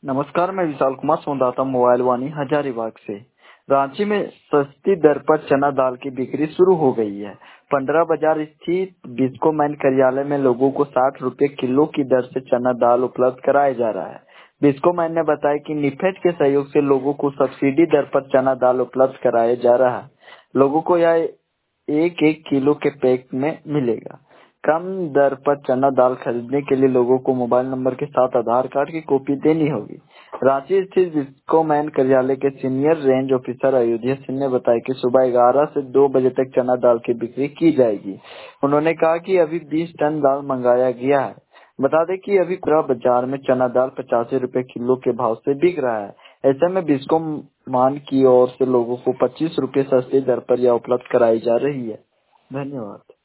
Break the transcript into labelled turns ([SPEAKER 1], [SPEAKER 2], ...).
[SPEAKER 1] नमस्कार, मैं विशाल कुमार संवाददाता मोबाइल वाणी हजारीबाग से। रांची में सस्ती दर पर चना दाल की बिक्री शुरू हो गई है। पंडरा बाजार स्थित बिस्कोमैन कार्यालय में लोगों को 60 रुपए किलो की दर से चना दाल उपलब्ध कराया जा रहा है। बिस्कोमैन ने बताया कि निफेड के सहयोग से लोगों को सब्सिडी दर पर चना दाल उपलब्ध कराया जा रहा है। लोगों को यह 1-1 किलो के पैक में मिलेगा। कम दर पर चना दाल खरीदने के लिए लोगों को मोबाइल नंबर के साथ आधार कार्ड की कॉपी देनी होगी। रांची स्थित बिस्कोमैन कार्यालय के senior range officer Ayodhya Singh ने बताया कि सुबह 11 से 2 बजे तक चना दाल की बिक्री की जाएगी। उन्होंने कहा कि अभी 20 टन दाल मंगाया गया है। बता दें कि अभी पूरा बाजार में चना दाल 85 रुपए किलो के भाव से बिक रहा है। ऐसे में बिस्कोमान की ओर से लोगों को 25 रुपए सस्ती दर पर यह उपलब्ध कराई जा रही है। धन्यवाद।